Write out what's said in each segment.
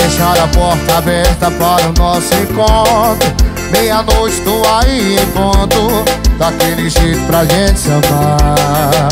deixar a porta aberta para o nosso encontro. Meia-noite tô aí em ponto, daquele jeito pra gente se amar.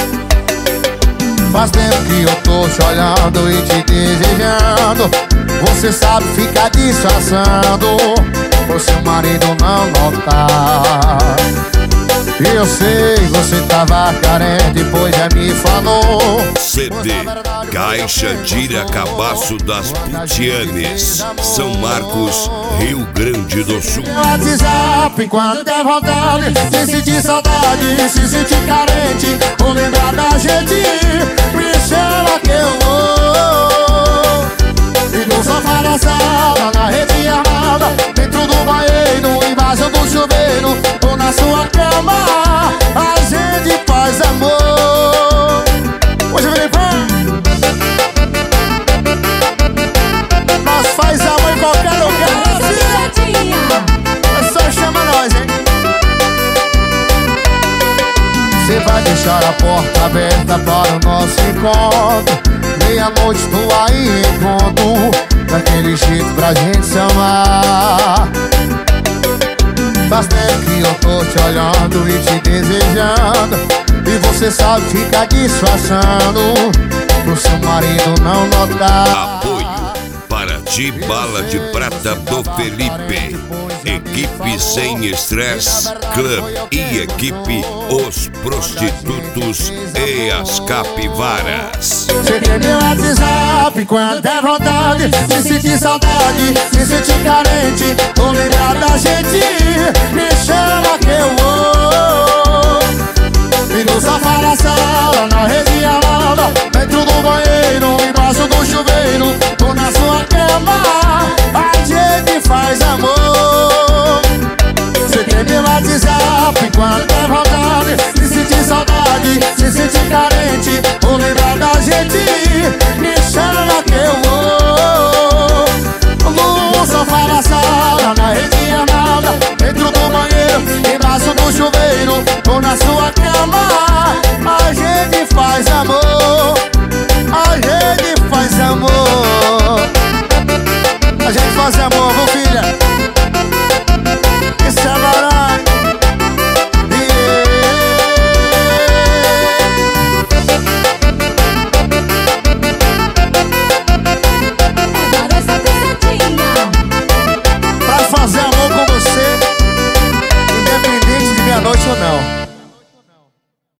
Faz tempo que eu tô te olhando e te desejando. Você sabe ficar disfarçando, por seu marido não notar. Eu sei, você tava carente, pois já me falou. CD Caixa Tira Cabaço das Putianes, São Marcos, Rio Grande do Sul. WhatsApp, quando der vontade, se sentir saudade, se sentir carente, ou lembrar da gente, me chama que eu vou. E no sofá da sala, na rede armada, dentro do banheiro, embaixo do chuveiro, ou na sua cama, a gente faz amor. Hoje eu virei fã. Nós faz amor em qualquer lugar. É só chamar nós, hein? Você vai deixar a porta aberta para o nosso encontro. Meia-noite tô aí em ponto, daquele jeito pra gente se amar. Faz tempo que eu tô te olhando e te desejando, e você sabe ficar disfarçando, pro seu marido não notar. Apoio Paraty Bala de Prata do Felipe, Equipe Sem Estresse Club e Equipe Os Prostitutos e as Capivaras. Você tem meu WhatsApp, quando der vontade, se sentir saudade, se sentir carente, ou lembrar da gente, me chama que eu vou. E no sofá da sala, na rede armada, dentro do banheiro, embaixo do chuveiro, ou na sua cama, a gente faz amor. Você tem meu WhatsApp, quando der vontade, se sentir saudade, se sentir carente, ou lembrar da gente, me chama que eu vou. No sofá da sala, na rede armada, dentro do banheiro, embaixo do chuveiro, ou na sua cama, a gente faz amor. A gente faz amor. A gente faz amor, viu, filha? Isso é barulho. Pra fazer amor com você, independente de meia-noite ou não.